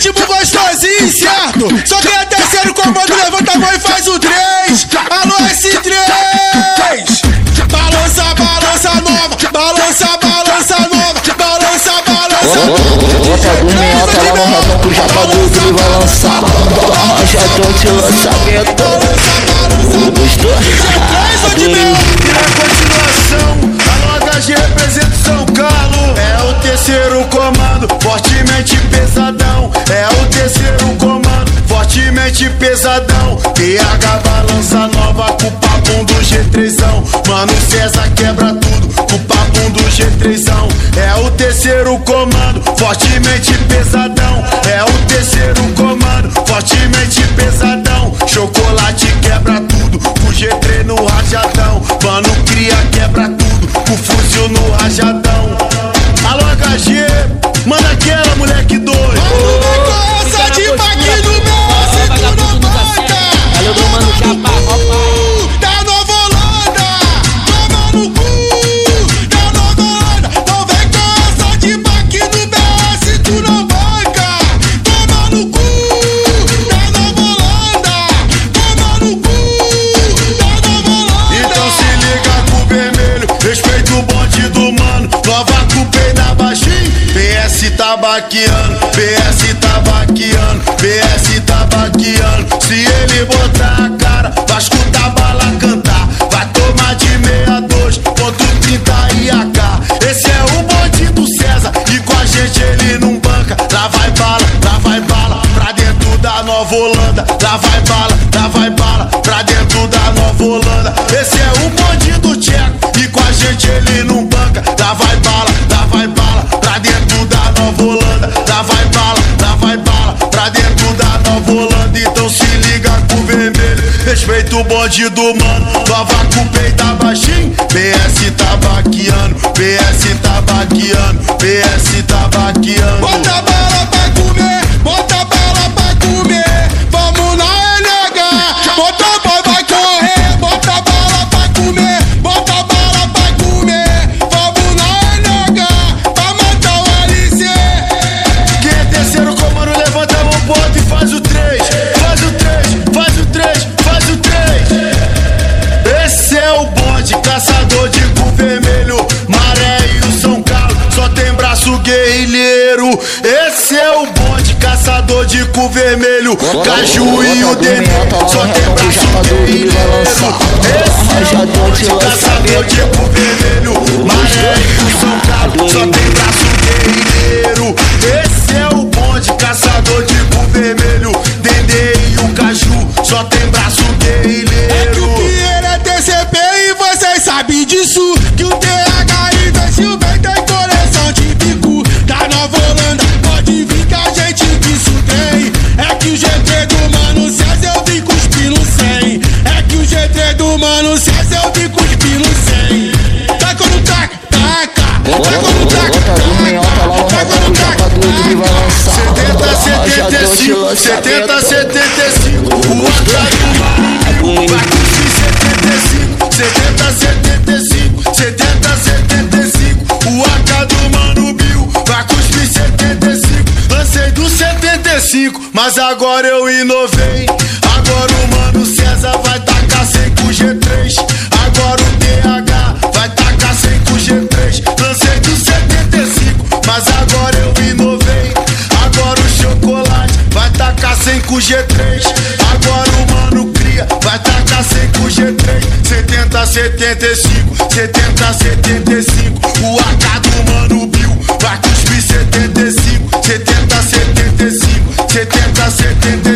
ritmo gostosinho, certo? Só quem é terceiro comando, levanta a mão e faz o 3. Alô, S3! Balança, balança nova, balança, balança nova, balança, balança. Bota do meio alta lá no ratão que já pagou que ele vai lançar. Rajadão de lançamento. Gostou? E na continuação, a HG representa São Carlos. É o terceiro comando, fortemente pesadão. É o terceiro comando, fortemente pesadão. TH balança nova com o papum do G3zão. Mano César quebra tudo com o papum do G3zão. É o terceiro comando, fortemente pesadão. É o terceiro comando, fortemente pesadão. Chocolate quebra tudo com o G3 no rajadão. Mano cria quebra tudo com o fuzil no rajadão. Alô HG, manda aquela moleque doido. Essa de baque no meu, se tu não banca. Valeu, meu mano, Chapa, Da Nova Holanda, toma no cu. Da Nova Holanda, não vem com essa de baque no meu, se tu não banca. Toma no cu. Da Nova Holanda, toma no cu. Da Nova Holanda. Então se liga com o vermelho, respeita o bonde do mano. Nova cupê da baixinho, PS tá baqueando, PS tá baqueando, PS tá baqueando. Se ele botar a cara, vai escutar bala cantar. Vai tomar de 62.30 e AK. Esse é o bonde do César e com a gente ele não banca. Lá vai bala pra dentro da Nova Holanda. Lá vai bala pra dentro da Nova Holanda. Esse é o bonde do Tcheco e com a gente ele não banca. Lá vai bala pra dentro da Nova Holanda. Lá vai bala pra dentro da Nova Holanda. Então se liga com o vermelho, respeita o bonde do mano. Nova cupê da baixinho, PS tá baqueando, PS tá baqueando, PS tá baqueando. Bota bala pra comer, bota bala pra comer. Vamos na NH, bota bala vai correr. Bota bala pra comer, bota bala pra comer. Vamos na NH, pra matar o LC. Quem é terceiro comando, levanta a mão pro outro e faz o 3. Faz o 3, faz o 3, faz o 3. Esse é o bonde, caçador de cu vermelho, Maré e o São Carlos, só tem braço guerrilheiro. Esse é o bonde, caçador de cu vermelho, Caju e o Denê, só tem braço guerrilheiro. Esse é o bonde, caçador de cu vermelho, Maré e o São Carlos, só tem braço guerrilheiro. Esse é o bonde, caçador de cu vermelho, Denê e o Caju, só tem braço guerrilheiro. É que o Pierre é TCP e vocês sabem disso. Que o TH investiu bem, tem coleção de bico. Da Nova Holanda, pode vir que a gente disso tem. É que o GT do Mano César eu vi cuspindo 100. É que o GT do Mano César eu vi cuspindo 100. Taca no taca, taca. Taca no taca, taca. Taca no taca, taca. 70, 75, o AK do Mano Bill vai cuspir 75. 70, 75, o AK do Mano Bill vai cuspir 75. Lancei do 75, mas agora eu inovei. Agora o Mano César vai tacar 100 com G3. Agora o TH vai tacar 100 com G3. Lancei do 75, mas agora eu inovei. Agora o Chocolate vai tacar 100 com G3. Agora o Mano Cria vai tacar 100 com G3. 70, 75, 70, 75, o AK do Mano Bill vai cuspir 75. 70, 75, 70, 75.